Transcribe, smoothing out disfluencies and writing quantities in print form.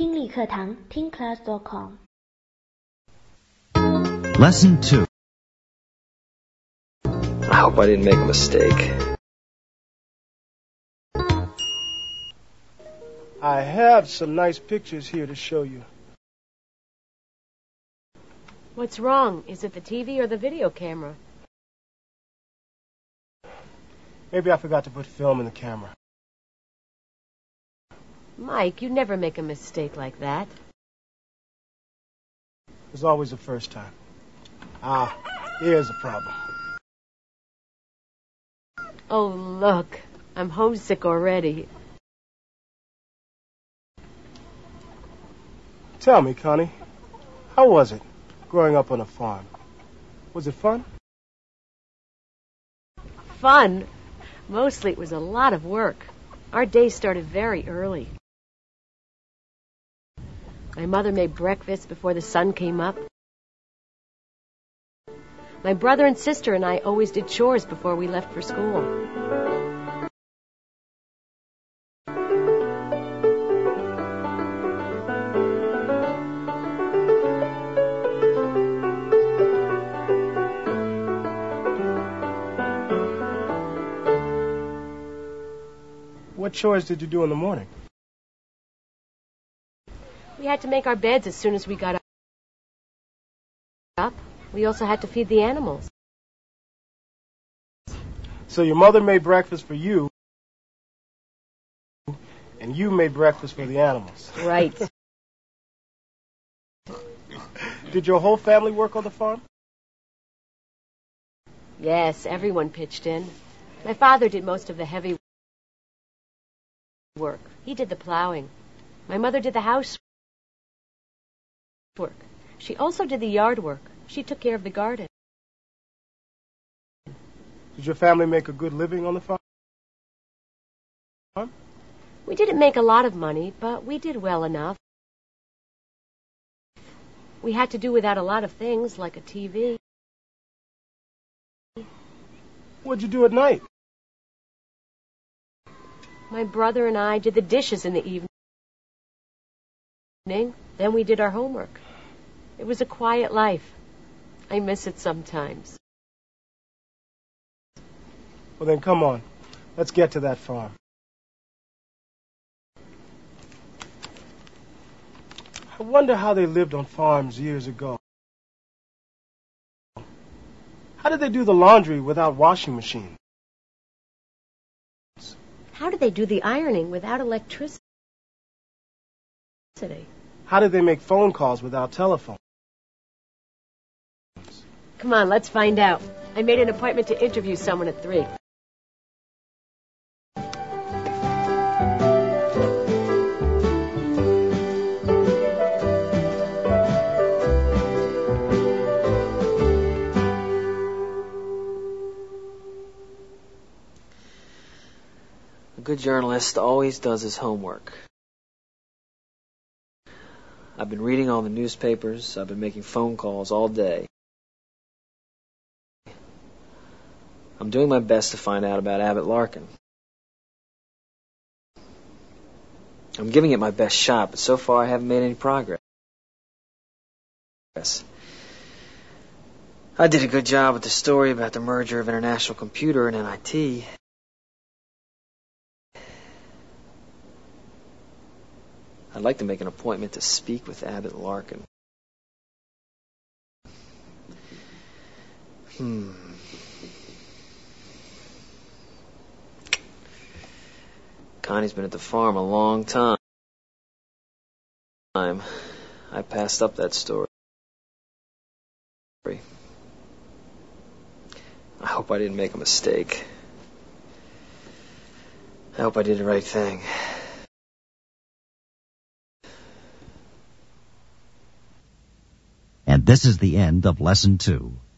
听力课堂 TeenClass.com Lesson 2. I hope I didn't make a mistake. I have some nice pictures here to show you. What's wrong? Is it the TV or the video camera? Maybe I forgot to put film in the camera. Mike, you never make a mistake like that. There's always a first time. Here's the problem. Oh, look. I'm homesick already. Tell me, Connie, how was it growing up on a farm? Was it fun? Fun? Mostly it was a lot of work. Our day started very early. My mother made breakfast before the sun came up. My brother and sister and I always did chores before we left for school. What chores did you do in the morning? We had to make our beds as soon as we got up. We also had to feed the animals. So your mother made breakfast for you, and you made breakfast for the animals. Right. Did your whole family work on the farm? Yes, everyone pitched in. My father did most of the heavy work. He did the plowing. My mother did the housework. She also did the yard work. She took care of the garden. Did your family make a good living on the farm? We didn't make a lot of money, but we did well enough. We had to do without a lot of things, like a TV. What'd you do at night? My brother and I did the dishes in the evening. Then we did our homework. It was a quiet life. I miss it sometimes. Well, then come on. Let's get to that farm. I wonder how they lived on farms years ago. How did they do the laundry without washing machines? How did they do the ironing without electricity? How did they make phone calls without telephones? Come on, let's find out. I made an appointment to interview someone at 3. A good journalist always does his homework. I've been reading all the newspapers. I've been making phone calls all day. I'm doing my best to find out about Abbott Larkin. I'm giving it my best shot, but so far I haven't made any progress. I did a good job with the story about the merger of International Computer and NIT. I'd like to make an appointment to speak with Abbott Larkin. Connie's been at the farm a long time. I passed up that story. I hope I didn't make a mistake. I hope I did the right thing. And this is the end of Lesson 2.